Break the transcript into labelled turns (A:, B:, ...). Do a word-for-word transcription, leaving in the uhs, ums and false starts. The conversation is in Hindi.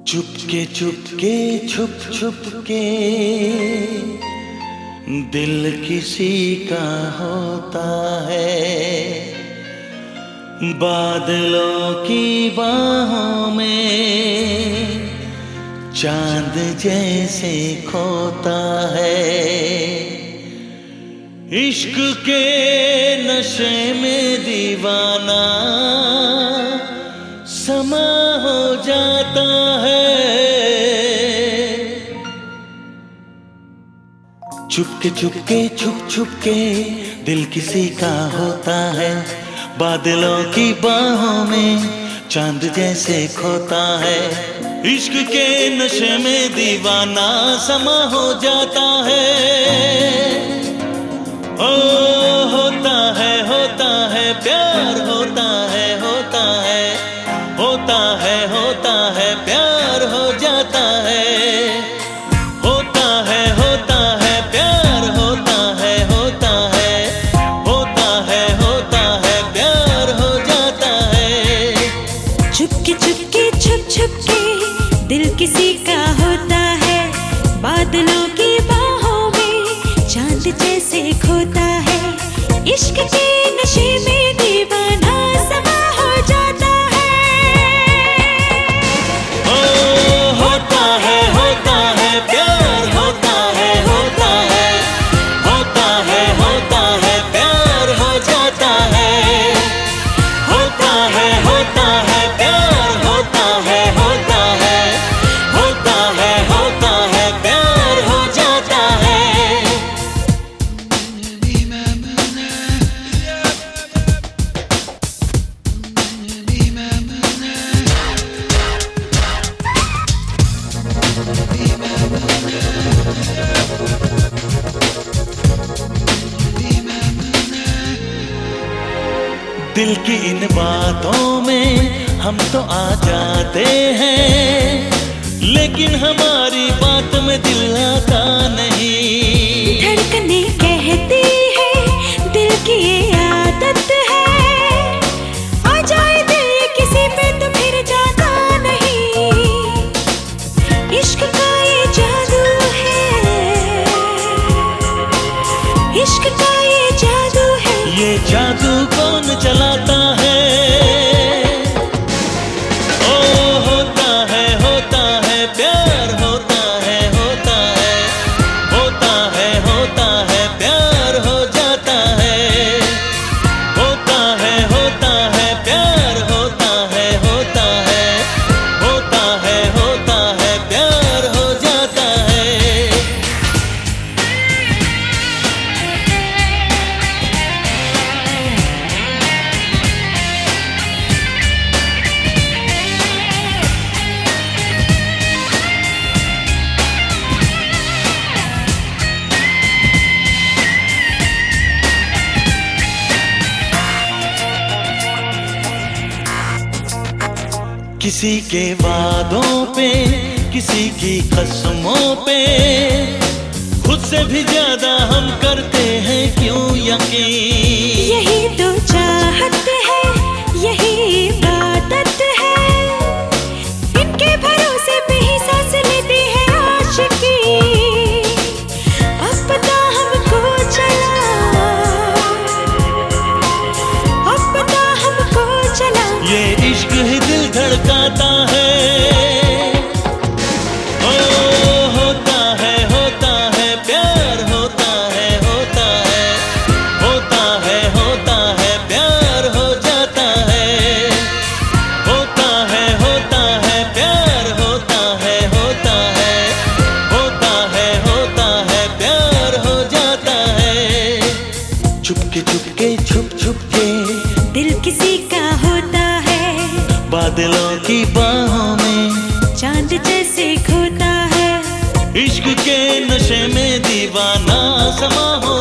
A: चुपके चुपके छुप छुप के दिल किसी का होता है, बादलों की बाहों में चांद जैसे खोता है। इश्क के नशे में दीवाना समा हो जाता है। चुपके चुपके छुप छुप के दिल किसी का होता है, बादलों की बाहों में चांद जैसे खोता है। इश्क के नशे में दीवाना समा हो जाता है। ओ होता है होता है प्यार, होता है होता है होता है होता है प्यार हो जाता है। होता है होता है प्यार, होता है होता है होता है होता है प्यार हो जाता है।
B: चुपके चुपके छुप छुप के दिल किसी का होता है, बादलों की बाहों में चांद जैसे खोता है। इश्क के नशे में दीवाना समा हो जाता है।
A: ओ होता है होता है प्यार, होता है होता है होता है होता है प्यार हो जाता है। होता है होता है प्यार, होता है होता है होता है होता है प्यार हो जाता है। दिल की इन बातों में हम तो आ जाते हैं, लेकिन हमारी बात में दिल आता नहीं।
B: धड़कने कहती है दिल की ये आदत है, आ जाए दिल किसी पे तो फिर जाता नहीं। इश्क का ये जादू है, इश्क का ये जादू है।
A: ये जादू कौन चलाता है? ओ होता है होता है प्यार, होता है होता है होता है होता है प्यार हो जाता है। होता है होता है प्यार, होता है होता है होता है होता है प्यार हो जाता है। किसी के वादों पे, किसी की कसमों पे, खुद से भी ज्यादा हम करते हैं क्यों यकीन।
B: यही तो चाहत है, यही इबादत है, इनके भरोसे पे ही सांस लेती है आशिकी। अब पता हमको चला, अब पता हमको चला,
A: ये इश्क ही दिल धड़काता है। ओ होता है होता है प्यार, होता है होता है होता है होता है प्यार हो जाता है। होता है होता है प्यार, होता है होता है होता है होता है प्यार हो जाता है। चुपके चुपके छुप छुप के
B: दिल किसी का होता है,
A: बादलों की बाहों में
B: चांद जैसे खोता है।
A: इश्क के नशे में दीवाना समा हो